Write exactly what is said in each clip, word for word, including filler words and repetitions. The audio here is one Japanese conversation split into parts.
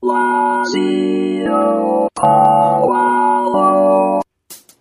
ラジオポアロ。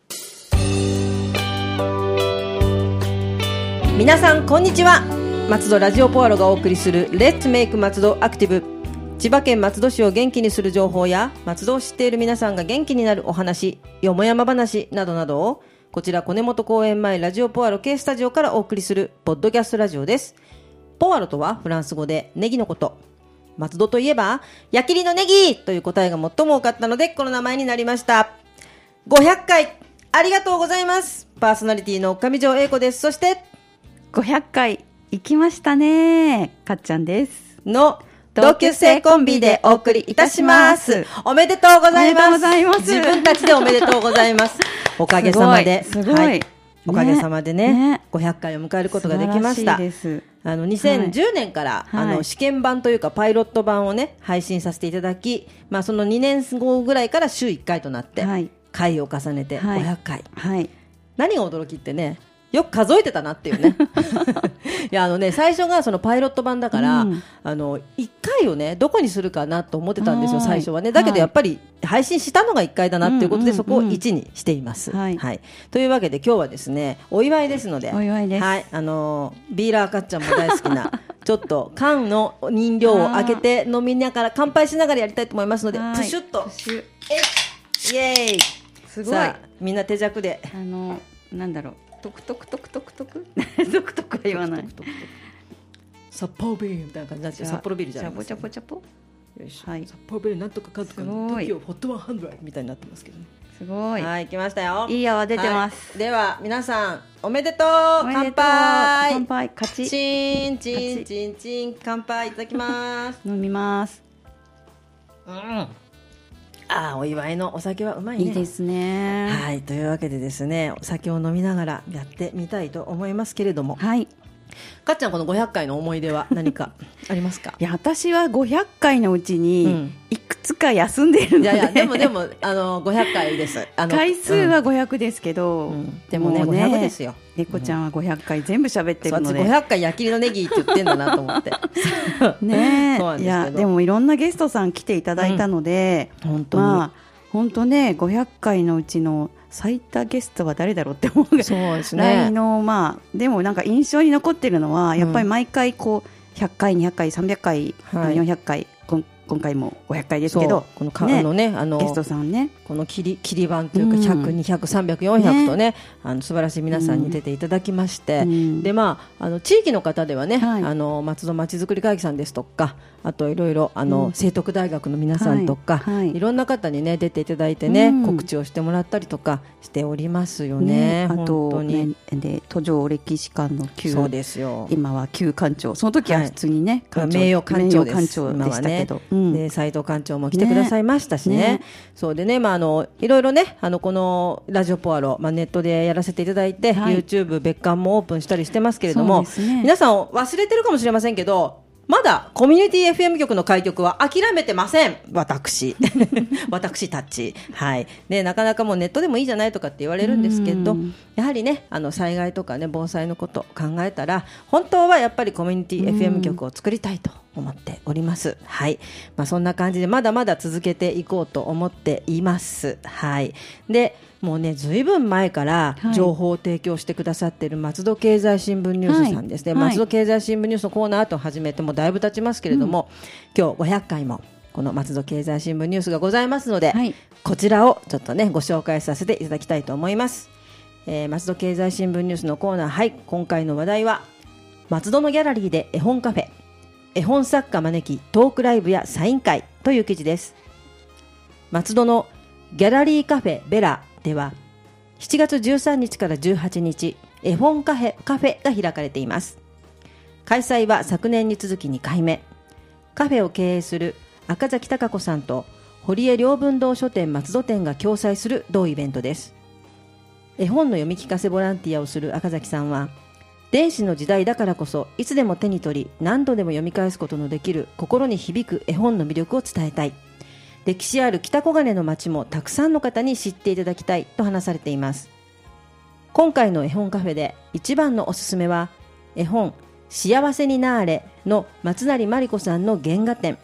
皆さんこんにちは。松戸ラジオポアロがお送りするレッツメイク松戸アクティブ。千葉県松戸市を元気にする情報や松戸を知っている皆さんが元気になるお話、よもやま話などなどをこちら小根本公園前ラジオポアロ K スタジオからお送りするポッドキャストラジオです。ポアロとはフランス語でネギのこと。松戸といえば矢切のネギという答えが最も多かったのでこの名前になりました。ごひゃっかいありがとうございます。パーソナリティの上条英子です。そしてごひゃっかい行きましたね、かっちゃんですの同級生コンビでお送りいたします。おめでとうございます。 おめでとうございます。 自分たちでおめでとうございます。おかげさまで。 すごい。 はい、おかげさまでね、 ねごひゃっかいを迎えることができました。 素晴らしいです。 あのにせんじゅうねんから、はい、あの試験版というかパイロット版をね配信させていただき、まあ、そのにねんごぐらいから週いっかいとなって、はい、回を重ねてごひゃっかい、 はいはい、 何が驚きってね、よく数えてたなっていうねいやあのね最初がそのパイロット版だから、うん、あのいっかいをねどこにするかなと思ってたんですよ最初はね。だけどやっぱり配信したのがいっかいだなっていうことで、うんうんうん、そこをいちにしています、はいはい、というわけで今日はですねお祝いですので、 お祝いです、 はい、あのビーラーかっちゃんも大好きなちょっと缶の飲料を開けて飲みながら乾杯しながらやりたいと思いますので、プシュッとえイエーイ。 すごい。 さあみんな手弱であのなんだろう、トクトクトクトクトクトクトクは言わない。 札幌ビールみたいな感じになっちゃう。札幌ビールじゃないですか、 チャポチャポチャポ。 よいしょ、はい、札幌ビールなんとかかんとかの時をホットワンハンドみたいになってますけどね。 すごい。 はい、来ましたよ。 いい泡出てます、 はい、では皆さんおめでとう。乾杯。 乾杯。勝ち。 チンチンチンチン乾杯いただきます飲みます。 うん。あ、お祝いのお酒はうまいね。 いいですね。 はい、というわけでですねお酒を飲みながらやってみたいと思いますけれども、 はい、 かっちゃんこのごひゃっかいの思い出は何かありますか？ いや私はごひゃっかいのうちにいくつか休んでいるので、うん、いやいやでもでもあのごひゃっかいです。あの回数はごひゃくですけど、 うん、でもねごひゃくですよ。 猫ちゃんはごひゃっかい全部喋ってるので、 ごひゃっかい矢切のネギって言ってんだなと思ってねそうなんですけど、 いやでもいろんなゲストさん来ていただいたので、 うん、本当に、まあ、 本当ねごひゃっかいのうちの最多ゲストは誰だろうって思うぐらい。 そうですね。 のまあでもなんか印象に残ってるのは、うん、やっぱり毎回こうひゃっかいにひゃっかいさんびゃっかい、はい、よんひゃっかい今回もごひゃっかいですけど、 このか、ね、あのねあのゲストさんねこの切り切り版というかひゃく、にひゃく、さんびゃく、よんひゃくとね、あの素晴らしい皆さんに出ていただきまして、うん、でまああの地域の方ではね、はい、あの松戸まちづくり会議さんですとか、あといろいろあの、うん、聖徳大学の皆さんとか、はいはい、いろんな方にね出ていただいてね、うん、告知をしてもらったりとかしておりますよね。 ね、あとねで途上歴史館の旧、 そうですよ、 今は旧館長、その時は普通にね、 はい、名誉館長です。 名誉館長でしたけど、 今はね、で斉藤館長も来てくださいましたしね、ねそうでね、まあ、あのいろいろねあのこのラジオポアロ、まあ、ネットでやらせていただいて、はい、YouTube 別館もオープンしたりしてますけれども、ね、皆さん忘れてるかもしれませんけどまだコミュニティ エフエム 局の開局は諦めてません。私私たち、はいね、なかなかもうネットでもいいじゃないとかって言われるんですけど、やはりねあの災害とかね防災のことを考えたら本当はやっぱりコミュニティ エフエム 局を作りたいと思っております。はい、まあ、そんな感じでまだまだ続けていこうと思っています。はい、でもうねずいぶん前から情報を提供してくださっている松戸経済新聞ニュースさんですね、はい、松戸経済新聞ニュースのコーナーと始めてもだいぶ経ちますけれども、うん、今日ごひゃっかいもこの松戸経済新聞ニュースがございますので、はい、こちらをちょっとねご紹介させていただきたいと思います。えー、松戸経済新聞ニュースのコーナー、はい、今回の話題は松戸のギャラリーで絵本カフェ、絵本作家招きトークライブやサイン会という記事です。松戸のギャラリーカフェベラではしちがつじゅうさんにちからじゅうはちにち絵本カフェ、カフェが開かれています。開催は昨年に続きにかいめ。カフェを経営する赤崎貴子さんと堀江良文堂書店松戸店が共催する同イベントです。絵本の読み聞かせボランティアをする赤崎さんは、電子の時代だからこそいつでも手に取り何度でも読み返すことのできる心に響く絵本の魅力を伝えたい、歴史ある北小金の町もたくさんの方に知っていただきたいと話されています。今回の絵本カフェで一番のおすすめは絵本幸せになーれの松成まりこさんの原画展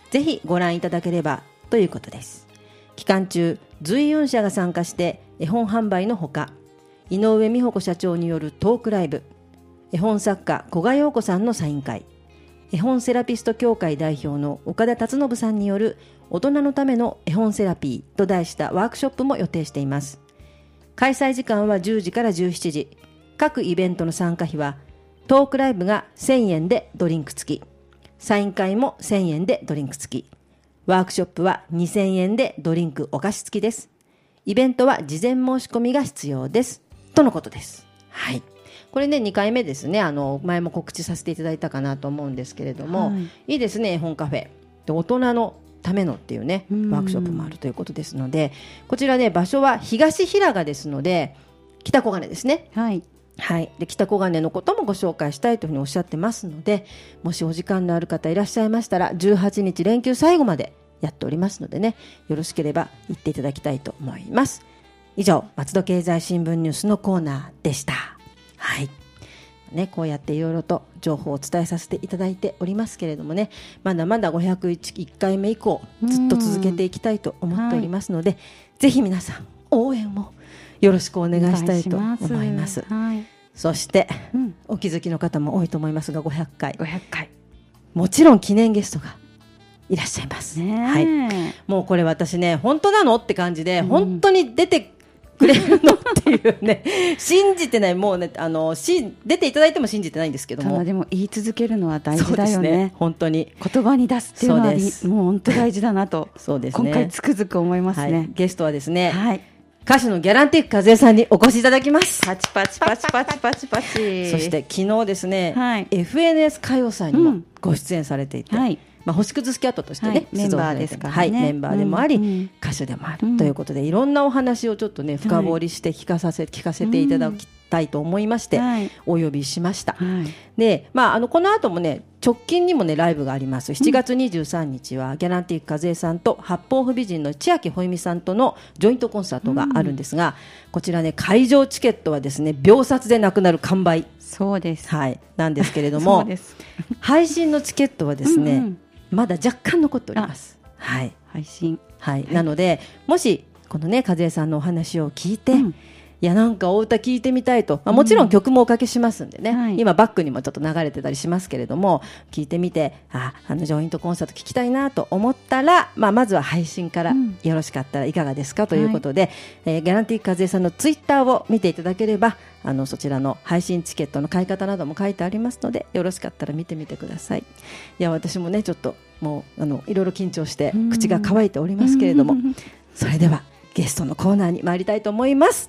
ぜひご覧いただければということです。期間中随よん社が参加して絵本販売のほか、井上美穂子社長によるトークライブ、絵本作家古賀陽子さんのサイン会、絵本セラピスト協会代表の岡田達信さんによる大人のための絵本セラピーと題したワークショップも予定しています。開催時間はじゅうじからじゅうしちじ、各イベントの参加費はトークライブがせんえんでドリンク付き、サイン会もせんえんでドリンク付き、ワークショップはにせんえんでドリンクお菓子付きです。イベントは事前申し込みが必要ですとのことです。はい、これねにかいめですね。あの前も告知させていただいたかなと思うんですけれども、はい、いいですね。絵本カフェで大人のためのっていうねワークショップもあるということですので、こちらね場所は東平賀ですので北小金ですね。はいはい、で北小金のこともご紹介したいというふうにおっしゃってますので、もしお時間のある方いらっしゃいましたらじゅうはちにち連休最後までやっておりますのでね、よろしければ行っていただきたいと思います。以上、松戸経済新聞ニュースのコーナーでした。はいね、こうやっていろいろと情報をお伝えさせていただいておりますけれどもね、まだまだごひゃくいっかいめ以降ずっと続けていきたいと思っておりますので、はい、ぜひ皆さん応援をよろしくお願いしたいと思います。はい、そして、うん、お気づきの方も多いと思いますがごひゃっかい、ごひゃっかいもちろん記念ゲストがいらっしゃいます。はい、もうこれ私ね本当なのって感じで、うん、本当に出てくれるのっていうね信じてない、もうねあのし出ていただいても信じてないんですけども、 ただでも言い続けるのは大事だよ ね, ね本当に言葉に出すっていうのはもう本当大事だなとそうです、ね、 今回つくづく思いますね。はい、 ゲストはですね、はい、歌手のギャランティック和恵さんにお越しいただきます。 パチパチパチパチパチパチそして昨日ですね、はい、エフエヌエス 歌謡祭にもご出演されていて、うんはい、まあ、星屑スキャットとしてね、はい、 メンバーですからね、 はい、メンバーでもあり、うん、歌手でもある、うん、ということでいろんなお話をちょっとね深掘りして聞かさせ、はい、聞かせていただきたいと思いまして、はい、お呼びしました。はい、で、まあ、あのこの後もね直近にもねライブがあります。しちがつにじゅうさんにちは、うん、ギャランティック和恵さんと八方婦美人の千秋ほいみさんとのジョイントコンサートがあるんですが、うん、こちらね会場チケットはですね秒殺でなくなる完売そうです、 はい、なんですけれども配信のチケットはですね、うんうん、まだ若干残っております。はい、 配信、 はい、なのでもしこのね和恵さんのお話を聞いて、うん、いやなんかお歌聞いてみたいと、まあ、もちろん曲もおかけしますんでね、うんはい、今バックにもちょっと流れてたりしますけれども、聞いてみて あ, あのジョイントコンサート聞きたいなと思ったら、まあ、まずは配信からよろしかったらいかがですかということで、はいえー、ギャランティック和恵さんのツイッターを見ていただければあのそちらの配信チケットの買い方なども書いてありますので、よろしかったら見てみてください。いや私もねちょっともうあのいろいろ緊張して口が乾いておりますけれども、それではゲストのコーナーに参りたいと思います。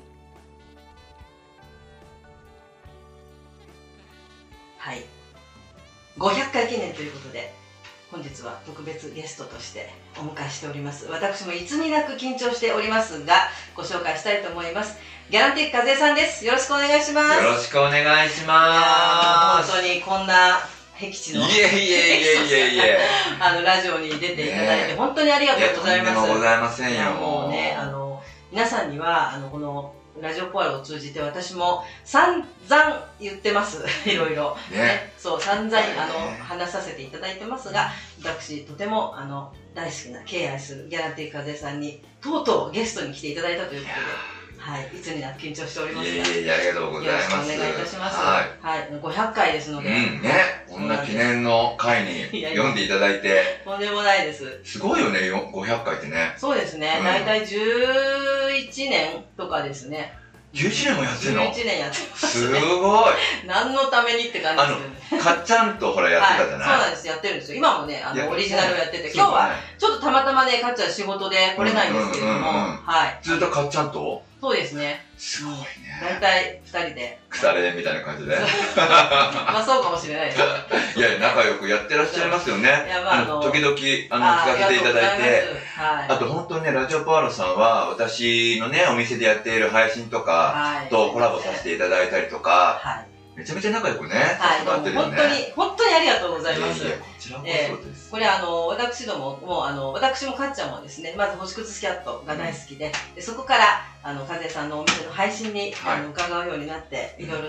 はい、ごひゃっかい記念ということで本日は特別ゲストとしてお迎えしております。私もいつになく緊張しておりますがご紹介したいと思います。ギャランティック和恵さんです。よろしくお願いします。 よろしくお願いします。 本当にこんな僻地のいえいえいえいえいえあのラジオに出ていただいて本当にありがとうございます。 とんでもございませんよ。 もうねあの皆さんにはあのこのラジオポアロを通じて私も散々言ってますいろいろ、ねね、そう散々あの話させていただいてますが、私とてもあの大好きな敬愛するギャランティック和恵さんにとうとうゲストに来ていただいたということで、はい、いつになく緊張しておりますが、 いえいえありがとうございます。 よろしくお願いいたします。 はい、 はい、ごひゃっかいですので、うん、 ね、こんな記念の回に読んでいただいてとんでもないです。 すごいよね、ごひゃっかいってね。 そうですね、うん、大体じゅういちねんとかですね。 じゅういちねんもやってるの？ じゅういちねんやってます、 ね、すごい何のためにって感じですよね。 かっちゃんとほらやってたじゃない、はい、 そうなんです、やってるんですよ。今もねあのオリジナルをやってて、今日はちょっとたまたまねかっちゃん仕事で来れないんですけれども、はい、 ずっとかっちゃんとそうですね。 すごいね。 大体ふたりで。 ふたりでみたいな感じで。 まあそうかもしれないです。 いや、仲良くやってらっしゃいますよね。いや、まあ、あの、時々、あの、聞かせていただいて。はい。あと、本当にね、ラジオポアロさんは、私のね、お店でやっている配信とか、とコラボさせていただいたりとか、はい。めちゃめちゃ仲良くね、 はい、本当に、本当にありがとうございます。 いやいや、こちらこそです。 えー、これあの、私ども、もうあの、私もかっちゃんもですね、まず星屑スキャットが大好きで、うん、でそこから、あの、和恵さんのお店の配信に、はい、あの伺うようになって、いろいろと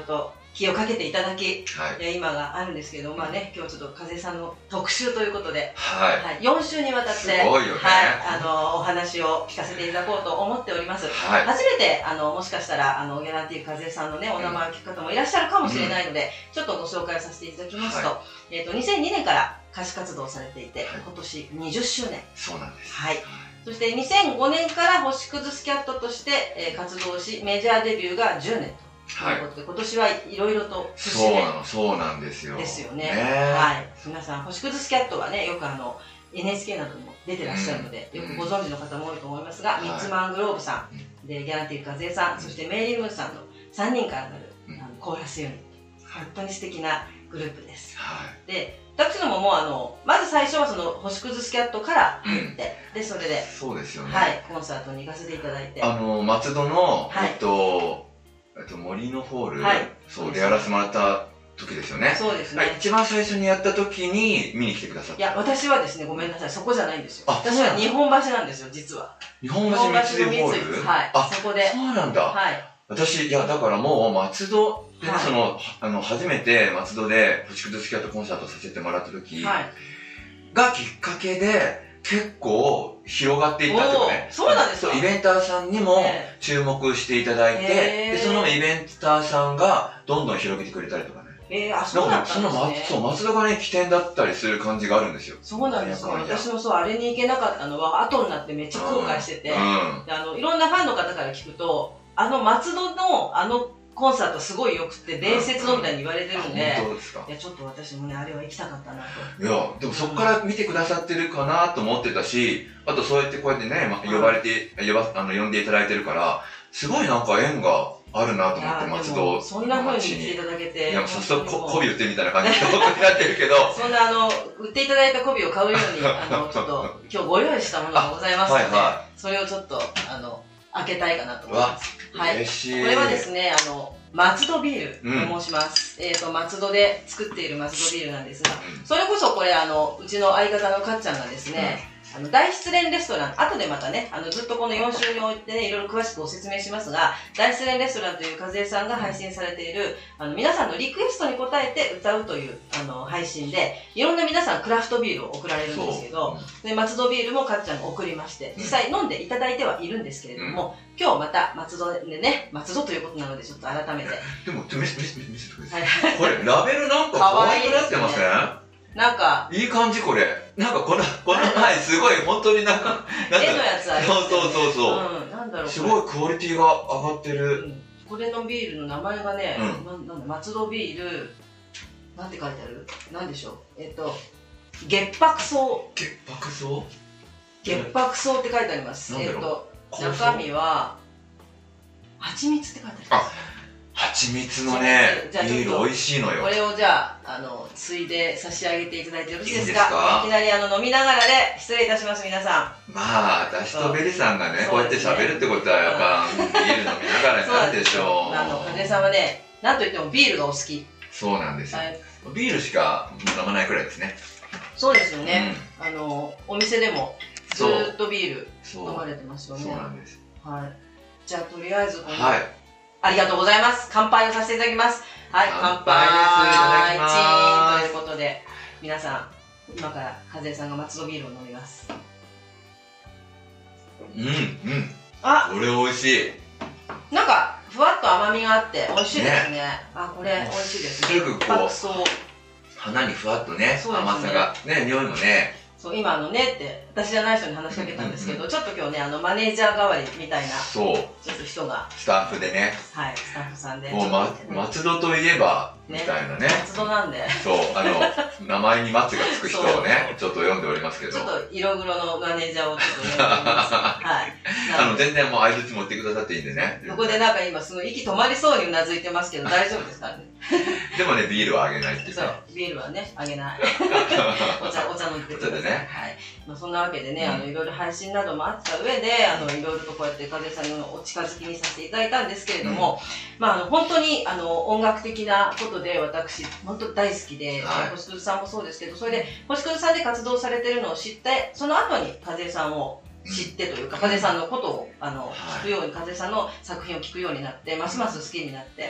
気をかけていただき、 はい、 今があるんですけれども、まあね、今日ちょっと風さんの特集ということで、 はいはい、よん週にわたって、 すごいよね、 はい、あのお話を聞かせていただこうと思っております。はい、初めてあのもしかしたらあのギャランティー風さんのねお名前を聞く方もいらっしゃるかもしれないので、うん、ちょっとご紹介させていただきますと、はい、えっとにせんにねんから歌手活動をされていて、はい、今年にじゅっしゅうねん。 そうなんです。 はい。そしてにせんごねんから星屑スキャットとして、えー、活動し、メジャーデビューがじゅうねんということで、はい、今年はいろいろと節目。 そうなの、そうなんですよ。 ですよね。ねはい。皆さん、星屑スキャットはね、よくあの、エヌエイチケー などにも出てらっしゃるので、うん、よくご存知の方も多いと思いますが、うん、ミッツマングローブさん、はい、で、ギャランティー風さん、うん、そしてメイリー・ムーンさんのさんにんからなる、うん、あのコーラスユニット。本当に素敵なグループです。はい、で、私どももあのまず最初はその星屑スキャットから入って、うん、でそれでそうですよね、 はい、コンサートに行かせていただいて、 あの松戸の、はい、えっとえっと森のホール、はい、そうでやらせてもらった時ですよね。 そうですね。 一番最初にやった時に見に来てくださった。 いや私はですね、ごめんなさい、そこじゃないんですよ。私は日本橋なんですよ、実は。 日本橋三井ホール、 はい、あそこで。 そうなんだ。はい。私いやだからもう松戸で、はい、そのあの初めて松戸で星屑スキャットコンサートさせてもらった時、はい、がきっかけで結構広がっていったというかね。 そうなんですか。 イベンターさんにも注目していただいて、でそのイベンターさんがどんどん広げてくれたりとかね。 えー、あ、そうだったんですね。 その松戸がね起点だったりする感じがあるんですよ。 そうなんですね。私もそうあれに行けなかったのは後になってめっちゃ後悔してて、うんうん、あのいろんなファンの方から聞くと、あの松戸のあのコンサートすごい良くて伝説のみたいに言われてるんで、 本当ですか。 いやちょっと私もねあれは行きたかったなと。 いやでもそこから見てくださってるかなと思ってたし、あとそうやってこうやってね、ま、呼ばれて、呼ばあの呼んでいただいてるからすごいなんか縁があるなと思って、松戸の街に。 そんな風に言っていただけて、 いや早速こ媚び売ってみたいな感じで僕になってるけど、 そんなあの売っていただいた媚びを買うようにあのちょっと今日ご用意したものがございますので、はいはい、それをちょっとあの開けたいかなと思います。はい。嬉しい。これはですね、あの松戸ビールと申します。うん、えっと松戸で作っている松戸ビールなんですが、うん、それこそこれあのうちの相方のかっちゃんがですね。うんあの大失恋レストラン、後でまたね、あのずっとこのよん週においてね、いろいろ詳しくご説明しますが、大失恋レストランという和江さんが配信されている、あの皆さんのリクエストに応えて歌うというあの配信で、いろんな皆さんクラフトビールを送られるんですけど、で松戸ビールもかっちゃんが送りまして、実際飲んでいただいてはいるんですけれども、うん、今日また松戸でね、松戸ということなのでちょっと改めて。 でも、見せてください。これ、ラベルなんか可愛くなってません？ なんかいい感じこれ。なんかこのこの前すごい本当になんか絵のやつありますよね。そうそうそうそう。 うん、なんだろう。 すごいクオリティが上がってる。うん、 これのビールの名前がね、うん、ななんだ松戸ビールなんて書いてある？なんでしょう。えっと月白草。 月白草？ 月白草って書いてあります。えっと中身は蜂蜜って書いてあります。 あ蜂蜜のね、ビール美味しいのよ。 これをじゃあ、あの、ついで差し上げていただいてよろしいですか？いきなりあの、飲みながらで失礼いたします、皆さん。 まあ、私とベリさんがね、こうやって喋るってことは、やっぱ、ビール飲みながらになるでしょう。 あの、かずえさんはね、なんといってもビールがお好き。 そうなんですよ。ビールしか飲まないくらいですね。 そうですよね。あの、お店でもずっとビール飲まれてますよね。 そうなんです。 はい。じゃあ、とりあえず、この、 はい。 ありがとうございます。乾杯をさせていただきます。はい、乾杯です。いただきます。チーンということで、皆さん、今から和江さんが松戸ビールを飲みます。 うん、うん。あ、これ美味しい。 なんか、ふわっと甘みがあって、美味しいですね。ねあ、これ美味しいですね。 すぐこう、鼻にふわっとね、甘さが、ね、匂いもね。 そう今あのねって私じゃない人に話しかけたんですけど、ちょっと今日ねあのマネージャー代わりみたいなそうちょっと人がスタッフでねはいスタッフさんでもう、ま、松戸といえばみたいなね松戸なんでそうあの名前に松がつく人をねちょっと読んでおりますけどちょっと色黒のマネージャーをちょっと読んでおりますはいあの全然もう相槌持ってくださっていいんでねここでなんか今すごい息止まりそうにうなずいてますけど大丈夫ですかねでもねビールはあげないって、ね、 そうビールはねあげないお茶お茶飲んでください、ねはいまあ、そんなわけでね、うん、あのいろいろ配信などもあった上であのいろいろとこうやって風さんにお近づきにさせていただいたんですけれども、うんまあ、あの本当にあの音楽的なことで私本当大好きで、はい、星屑さんもそうですけどそれで星屑さんで活動されてるのを知ってその後に風さんを知ってというか、風さんのことをあの、はい、聞くように、風さんの作品を聞くようになって、ますます好きになって、はい、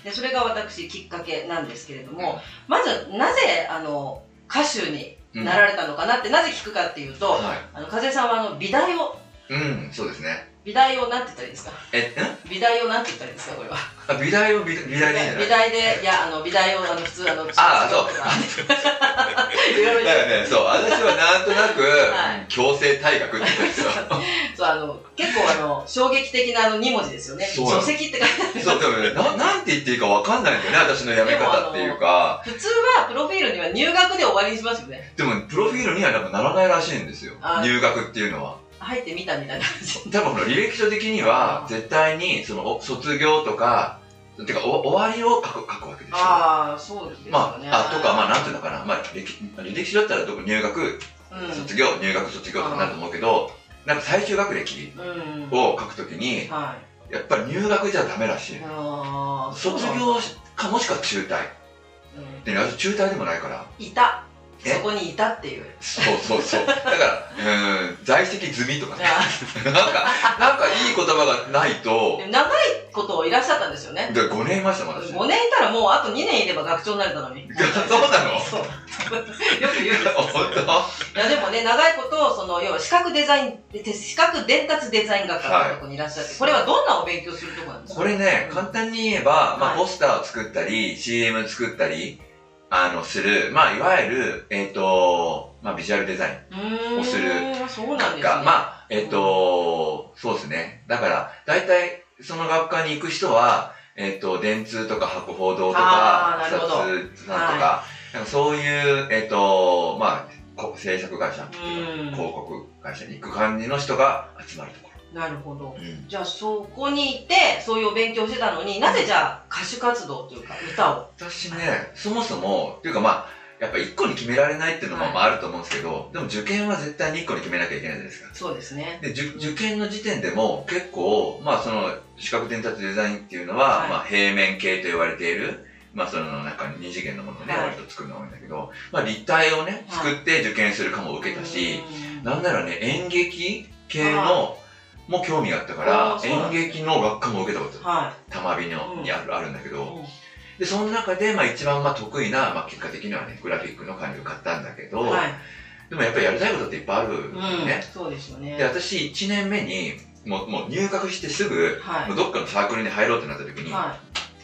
でそれが私きっかけなんですけれども、うん、まずなぜあの歌手になられたのかなって、うん、なぜ聞くかっていうと、はい、あの風さんはあの美大を、 うん、そうですね。 美大をなんて言ったらいいですか。 え、 ん？美大をなんて言ったらいいですか、これは。 あ、美大を美大でいいんじゃない？ 美大で、いや、あの美大をあの普通あの。 ああ、そう。いろいろ。だからね、そう、私はなんとなく強制退学って言ったんですよ。 そう、あの結構あの衝撃的なあのに文字ですよね。書籍って書いてある。 そう、でもね、ななんて言っていいかわかんないんだよね、私の辞め方っていうか。 普通はプロフィールには入学で終わりにしますよね。 でもプロフィールにはなんかならないらしいんですよ。入学っていうのは。 入ってみたみたいな感じ。 多分この履歴書的には絶対にその卒業とか、てかお終わりを書く書くわけですよ。 ああ、そうですね。 まあ、あとか、まあなんていうのかな、まあ履歴履歴書だったらどこ入学、うん、卒業、入学卒業とかなると思うけど、なんか最終学歴を書くときに、うんはい、やっぱり入学じゃダメらしい。卒業かもしくは中退。うん、で、中退でもないから。 いた。そこにいたっていう。 そうそうそう。だから、うん、在籍済みとかね。なんか、なんかいい言葉がないと。 長いこといらっしゃったんですよね。 で、ごねんいましたもん、私。 ごねんいたらもうあとにねんいれば学長になれたのに。 そうなの？ そう。よく言うんですよ。 本当？ いやでもね、長いこと、その、要は視覚デザイン、視覚伝達デザイン学科のとこにいらっしゃって、これはどんなお勉強するとこなんですか？ これね、簡単に言えば、まあ、ポスターを作ったり、シーエム 作ったり、あの、する、まあ、いわゆる、えっと、まあ、ビジュアルデザインをする。 そうなんですね。 まあ、えっと、そうですね。だから、大体、その学科に行く人は、えっと、電通とか博報堂とか、草津さんとか、なんかそういう、えっと、まあ、制作会社、広告会社に行く感じの人が集まるところ。 なるほど、うん、じゃあそこにいてそういうお勉強してたのになぜじゃあ歌手活動というか歌を私ねそもそもっていうかまあやっぱ一個に決められないっていうのもまああると思うんですけど、はい、でも受験は絶対に一個に決めなきゃいけないじゃないですか。 そうですね。 で受験の時点でも結構まあその視覚伝達デザインっていうのは、はい、まあ平面形と言われているまあその中に二次元のものをね、はい、割と作るのが多いんだけど、まあ立体をね作って受験する科も受けたし、はい、なんならね演劇系のも興味があったから演劇の学科も受けたことある、玉美のにある、あるんだけど、でその中でまあ一番まあ得意な、まあ、結果的にはねグラフィックの科に受かったんだけど、はい、でもやっぱりやりたいことっていっぱいあるよね、 うん、そうですよね。 で私いちねんめにもうもう入学してすぐ、はい、もうどっかのサークルに入ろうってなった時に、はい、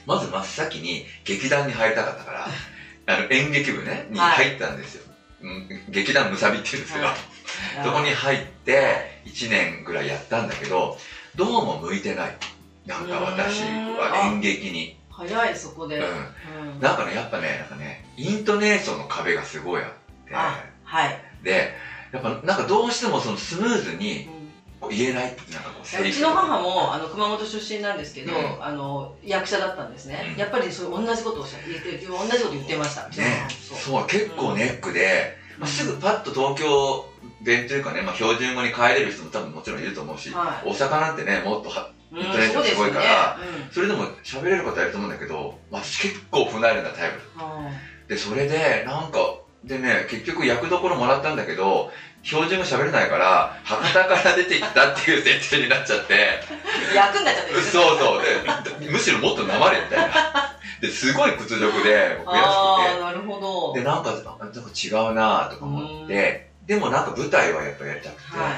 まず真っ先に劇団に入りたかったからあの演劇部ねに入ったんですよ、はい、劇団むさびっていうんですけど、はい、そこに入っていちねんぐらいやったんだけどどうも向いてない。なんか私は演劇に早いそこで、うんうん、なんかねやっぱねなんかねイントネーションの壁がすごいあって、 あ、はい、 でやっぱなんかどうしてもそのスムーズに言えないってなんかこうセリフ。うちの母もあの熊本出身なんですけど、うん、あの役者だったんですね、うん、やっぱりそういう同じことをおっしゃって言って同じこと言ってましたね。そう、そう結構ネックで、うんまあ、すぐパッと東京弁というかね、まあ、標準語に帰れる人も多分もちろんいると思うし、はい、大阪なんてねもっとはイントネーションすごいから、うん そ, ねうん、それでも喋れる方いると思うんだけど、私結構不慣れなタイプ、うん、でそれでなんかでね結局役どころもらったんだけど標準語喋れないから博多から出てきたっていう設定になっちゃって役になっちゃってるそうそうでむしろもっとなまれみたいなですごい屈辱で悔しくて、 あなるほど。 でなんかなんか違うなとか思って、でもなんか舞台はやっぱやりたくて、はい、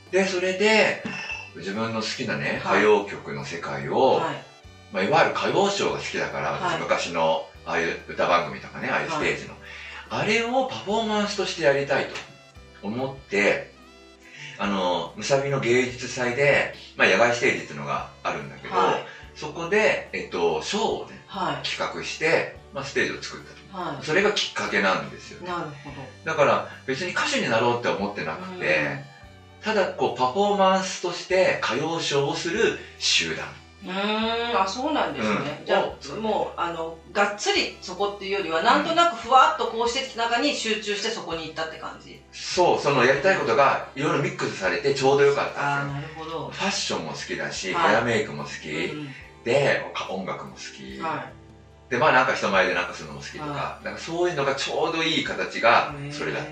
でそれで自分の好きなね歌謡曲の世界を、はいまあ、いわゆる歌謡ショーが好きだから、はい、昔のああいう歌番組とかねああいうステージの、はい、あれをパフォーマンスとしてやりたいと思ってあのむさびの芸術祭で、まあ、野外ステージっていうのがあるんだけど、はい、そこで、えっと、ショーをね、はい、企画して、まあ、ステージを作ったと、はい、それがきっかけなんですよね。 なるほど。 だから別に歌手になろうって思ってなくて、ただこうパフォーマンスとして歌謡ショーをする集団。 うーん、あ、そうなんですね。うん、じゃあもうあのがっつりそこっていうよりはなんとなくふわっとこうしてきた中に集中してそこに行ったって感じ。 そう、そのやりたいことがいろいろミックスされてちょうどよかったんですよ。あ、なるほど。 ファッションも好きだし、はい、ヘアメイクも好き、うん、で音楽も好き、はい、でまあなんか人前でなんかするのも好きとか、はい、なんかそういうのがちょうどいい形がそれだった。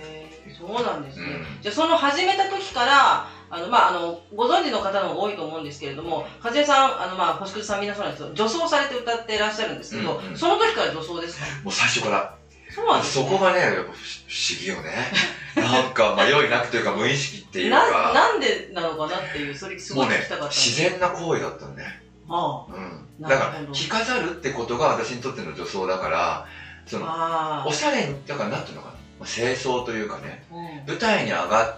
そうなんですね。うん、じゃあその始めた時からあの、まあ、あのご存知の方の方が多いと思うんですけれども、和江さん、あの、まあ、星屑さんみんなそうなんですけど、女装されて歌っていらっしゃるんですけど、うんうん、その時から女装ですか？ もう最初から。 そうなんですね。 そこがね、やっぱ不思議よね。なんか迷いなくというか無意識っていうか。 な、なんでなのかなっていう、それすごい聞きたかった。もうね、 自然な行為だったんで。ああ。うん。だから、着飾るってことが私にとっての女装だから、その、おしゃれに、だからなんていうのかな、清掃というかね、うん、舞台に上がって、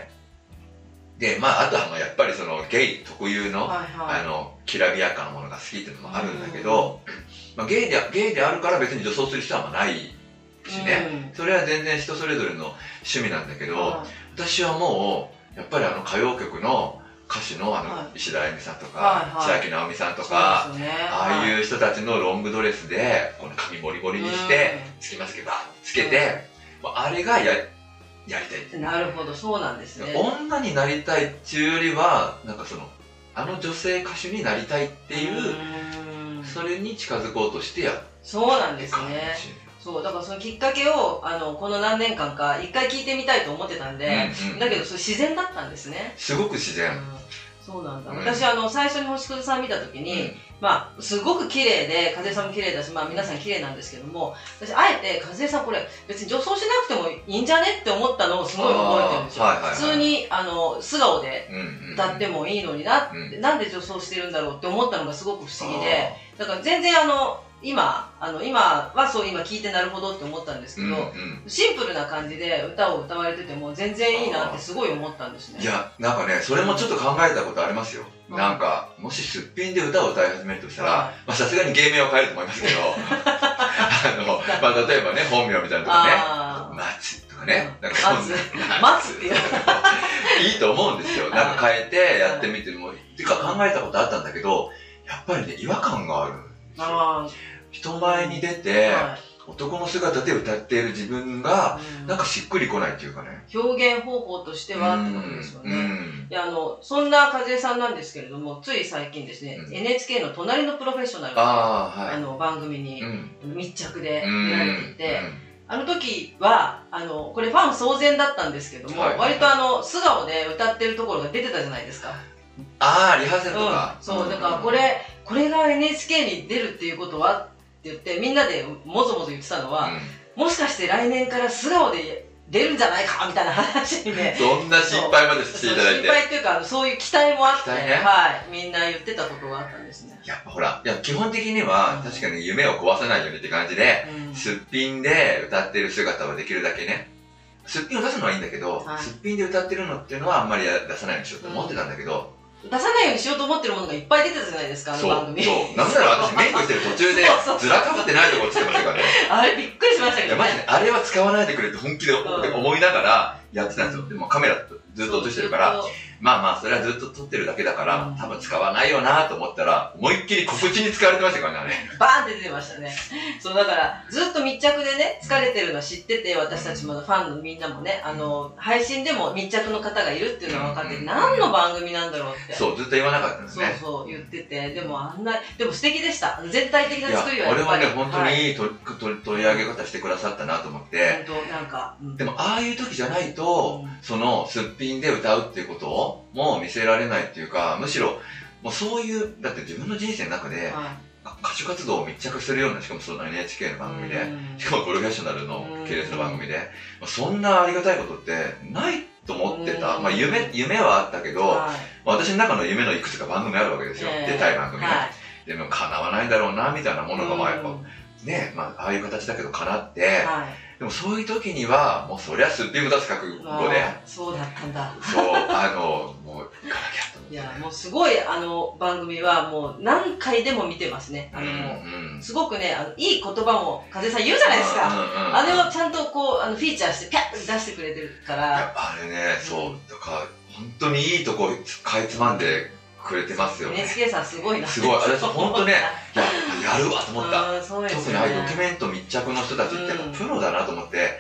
で、まあ、あとはやっぱりそのゲイ特有の、はいはい、あの、きらびやかなものが好きっていうのもあるんだけど、うん、まあ、ゲイで、ゲイであるから別に女装する人はないしね、うん、それは全然人それぞれの趣味なんだけど、はい、私はもう、やっぱりあの歌謡曲の歌手のあの、はい、石田あゆみさんとか、はいはい、千秋直美さんとか、ね、ああいう人たちのロングドレスで、この髪ボリボリにして、つけますけど、つけて、うん、あれがや、やりたい。 なるほど、そうなんですね。 女になりたいっていうよりは、なんかその、あの女性歌手になりたいっていう、うそれに近づこうとしてやる。 そうなんですね。そう、だからそのきっかけを、あの、この何年間か、一回聞いてみたいと思ってたんで、うんうん、だけど、それ自然だったんですね。 すごく自然。うん、 そうなんだ。うん、私、あの、最初に星屑さん見たときに、うん、まあ、すごく綺麗で、和江さんも綺麗だし、まあ、皆さん綺麗なんですけども、私、あえて、和江さんこれ、別に女装しなくてもいいんじゃねって思ったのをすごい覚えてるんですよ。はいはいはい、普通に、あの、素顔で歌ってもいいのになって、うん、なんで女装してるんだろうって思ったのがすごく不思議で、だから全然あの、今、あの、今はそう今聞いてなるほどって思ったんですけど、うんうん、シンプルな感じで歌を歌われてても全然いいなってすごい思ったんですね。 いや、なんかね、それもちょっと考えたことありますよ。うん、なんか、もしすっぴんで歌を歌い始めるとしたら、はい、まあさすがに芸名を変えると思いますけど、あの、まあ例えばね、本名みたいなとかね、松とかね、なんかそんな。 松っていう。 いいと思うんですよ。なんか変えてやってみても、っていうか考えたことあったんだけど、やっぱりね、違和感があるんですよ。人前に出て、はい、男の姿で歌っている自分が、うん、なんかしっくりこないっていうかね。 表現方法としてはってことですよね。うん、いや、あの、そんな和江さんなんですけれども、つい最近ですね、うん、エヌエイチケー の隣のプロフェッショナルのあ、はい、あの番組に密着で出られていて、うんうん、あの時は、あの、これファン騒然だったんですけども、はいはいはい、割とあの、素顔で歌ってるところが出てたじゃないですか。 ああ、リハーサルとか。 うん、そう、だからこれ、これが エヌエイチケー に出るっていうことはって言ってみんなでもぞもぞ言ってたのは、うん、もしかして来年から素顔で出るんじゃないかみたいな話にねそんな心配までしていただいて、 心配っていうかそういう期待もあって、ね、はい、みんな言ってたことがあったんですね。 やっぱほら、いや基本的には、うん、確かに夢を壊さないようにって感じで、うん、すっぴんで歌ってる姿はできるだけね、すっぴんを出すのはいいんだけど、はい、すっぴんで歌ってるのっていうのはあんまり出さないようにしようと思ってたんだけど、 出さないようにしようと思ってるものがいっぱい出てたじゃないですか、あの番組。 そう、そう。なんなら私メイクしてる途中で、ずらかぶってないところって言ってましたからね。 あれびっくりしましたけどね。 いや、マジで、あれは使わないでくれって本気で思いながらやってたんですよ。でもカメラずっと映してるから、まあまあ、それはずっと撮ってるだけだから、多分使わないよなと思ったら、思いっきり告知に使われてましたからね、あれ。 バーンって出てましたね。そう、だから、ずっと密着でね、疲れてるの知ってて、私たちもファンのみんなもね、あの、配信でも密着の方がいるっていうのは分かってて、何の番組なんだろうって。 そう、ずっと言わなかったんですね。 そうそう、言ってて、でもあんな、でも素敵でした。絶対的な作りはやっぱり。いや、俺はね、本当にいい取り上げ方してくださったなと思って。 本当、なんか。 でも、ああいう時じゃないと、その、すっぴんで歌うっていうことを、もう見せられないっていうか、むしろ、もうそういう、だって自分の人生の中で、はい、歌手活動を密着するような、しかもその エヌエイチケー の番組で、しかもプロフェッショナルの系列の番組で、そんなありがたいことってないと思ってた。まあ夢、夢はあったけど、はい、私の中の夢のいくつか番組あるわけですよ。えー、出たい番組が。はい、でも叶わないだろうな、みたいなものが、まあやっぱ、ね、まあああいう形だけど叶って、はい、でもそういう時には、もうそりゃすっぴんを出す覚悟で。 そうだったんだ。 そう、あの、もう、行かなきゃと思って。 いや、もうすごい、あの、番組はもう何回でも見てますね。あの、うんうん、すごくね、あの、いい言葉も、風さん言うじゃないですか。うんうんうん、あれをちゃんとこう、あの、フィーチャーして、ピャッと出してくれてるから。いや、あれね、そう、だから、本当にいいとこかいつまんで、くれてますよね。 エヌエイチケー さんすごいな。 すごい。私本当ね、いや、やるわと思った。特にああいうドキュメント密着の人たちってプロだなと思って、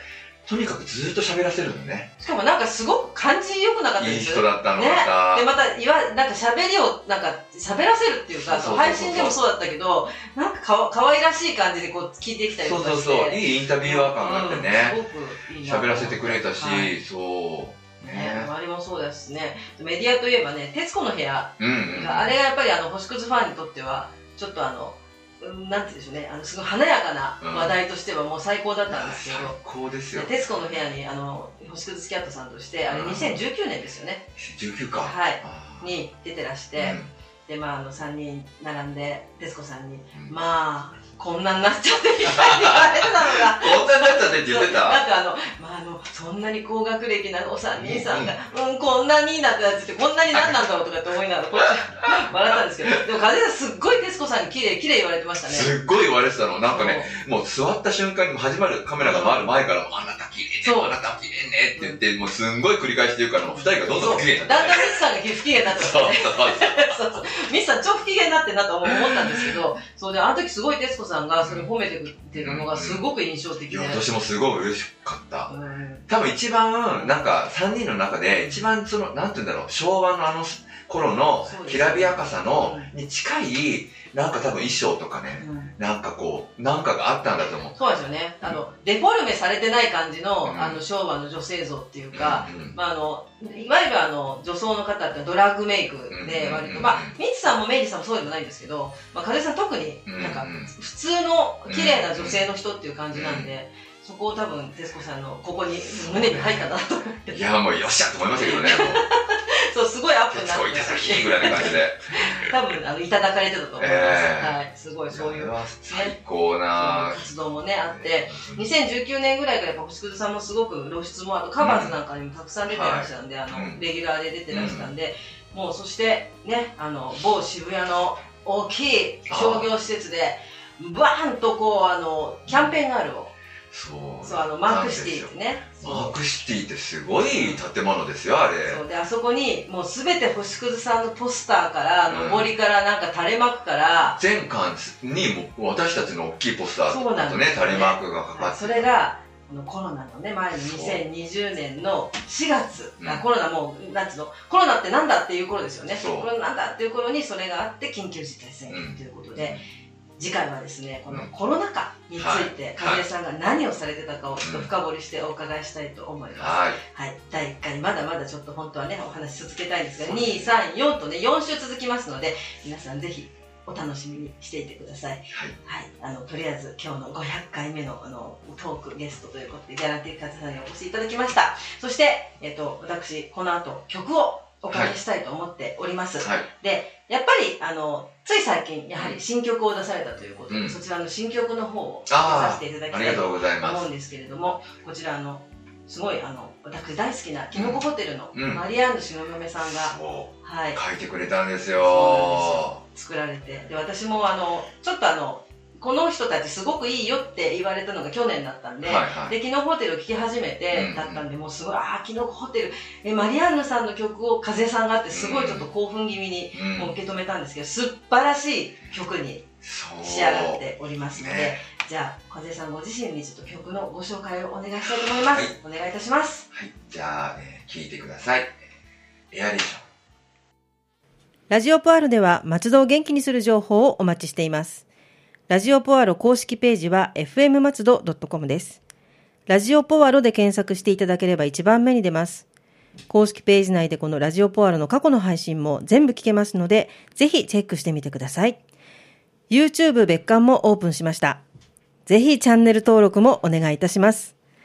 とにかくずっと喋らせるのね。 しかもなんかすごく感じ良くなかったです。 いい人だったのね。 また。 で、また、いわ、なんか喋りを、なんか喋らせるっていうか、 そうそうそうそう配信でもそうだったけど、なんかかわ、可愛らしい感じでこう聞いてきたりとかして。 そうそうそう。いいインタビュアー感があってね。 うん、すごくいいな。 喋らせてくれたし、はい、そう。 ね、ね、周りもそうですね。メディアといえばね、徹子の部屋、 うんうん、 あれがやっぱりあの星屑ファンにとってはちょっとあのなんていうんでしょうね、あのすごい華やかな話題としてはもう最高だったんですけど、うん、 最高ですよ。 徹子の部屋にあの星屑スキャットさんとしてあれにせんじゅうきゅうねんですよね。 にせんじゅうきゅうか。 はいに出てらして、 うん、 でまああのさんにん並んで徹子さんに、うん、まあ。こんなになっちゃってみたいに言われてたのがこんなになっちゃってって言ってたなんかあの、まあ、あのそんなに高学歴なお三人さんが、うん、うん、こんなになってなってこんなに何なんだろうとかって思いながらこっち笑ったんですけど、でも風さんすっごい徹子さんに綺麗綺麗言われてましたね。 すっごい言われてたの。なんかね、もう座った瞬間に始まるカメラが回る前から、うん、あなた綺麗ね、あなた綺麗ねって言って、うん、もうすんごい繰り返し言うから、もう二人がどんどん不機嫌になって、 だんだんミスさんが不機嫌になってましたね。そうそうそうミスさん超不機嫌になってんなと思ったんですけど、そうであの時すごい徹子さんがそれ褒めてくっていうのがすごく印象的で、 うんうん、私もすごい嬉しかった、うん、多分一番なんかさんにんの中で一番そのなんて言うんだろう、昭和のあの頃のきらびやかさのに近いなんか多分衣装とかね、うん、なんかこうなんかがあったんだと思う。 そうですよね。あのデフォルメされてない感じの、うん、あの昭和の女性像っていうか、うんうん、まああのいわゆるあの女装の方ってドラッグメイクで割と、まあミツさんもメイジさんもそうでもないんですけど、まあ風さん特になんか普通の綺麗な女性の人っていう感じなんで。そこを多分徹子さんのここに胸に入ったなと思って。 いやもうよっしゃと思いましたけどね。 そうすごいアップになって。 徹子いただきぐらいの感じで。 多分あのいただかれてたと思います。えー、はい、すごいそういう、ね、 最高な活動もねあって、にせんじゅうきゅうねんぐらいからやっぱ星屑さんもすごく露出もあとカバーズなんかにもたくさん出てらっしゃるんで、うん、あの、うん、レギュラーで出てらっしゃるんで、うん、もうそしてねあの某渋谷の大きい商業施設でバーンとこうあのキャンペーンガールを。 そうそうあのマークシティってね、 マークシティってすごい建物ですよあれ。 そうであそこにもうすべて星屑さんのポスターから上りからなんか垂れ幕から、 うん、全館にも私たちの大きいポスターとね垂れ幕がかかって、 それがコロナのね前のにせんにじゅうねんのしがつ、うん、コロナもうなんつうのコロナってなんだっていう頃ですよね。コロナなんだっていう頃にそれがあって緊急事態宣言ということで。うん次回はですねこのコロナ禍について風さんが何をされてたかをちょっと深掘りしてお伺いしたいと思います。はい、はい、だいいっかいまだまだちょっと本当はねお話続けたいんですがに、さん、よんとねよん週続きますので皆さんぜひお楽しみにしていてください。はい、はい、あのとりあえず今日のごひゃっかいめのあのトークゲストということでギャランティー風さんにお越しいただきました。そして、えっと、私この後曲をおかけしたいと思っております。はい、でやっぱりあのつい最近やはり新曲を出されたということで、うん、そちらの新曲の方を出させていただきたいと思うんですけれども、こちらのすごいあの私大好きなキノコホテルのマリアンヌ篠宮さんが、 うんうんはい、書いてくれたんですよ。 作られてで私もあのちょっとあのこの人たちすごくいいよって言われたのが去年だったんで、はいはい、でキノコホテルを聴き始めてだったんで、うんうん、もうすごいああキノコホテルえマリアンヌさんの曲を風さんがあってすごいちょっと興奮気味にもう受け止めたんですけど、素晴らしい曲に仕上がっておりますので、ね、じゃあ風さんご自身にちょっと曲のご紹介をお願いしたいと思います。はい、お願いいたします。 はい、じゃあ、えー、聴いてください。エアレーション。 ラジオポアロでは松戸を元気にする情報をお待ちしています。ラジオポアロ公式ページは エフエム 松戸 ドットコム です。ラジオポアロで検索していただければ一番目に出ます。公式ページ内でこのラジオポアロの過去の配信も全部聞けますので、ぜひチェックしてみてください。YouTube 別館もオープンしました。ぜひチャンネル登録もお願いいたします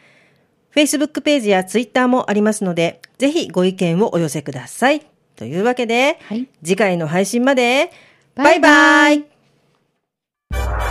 。Facebook ページや Twitter もありますので、ぜひご意見をお寄せください。というわけで、はい、次回の配信まで、バイバイ。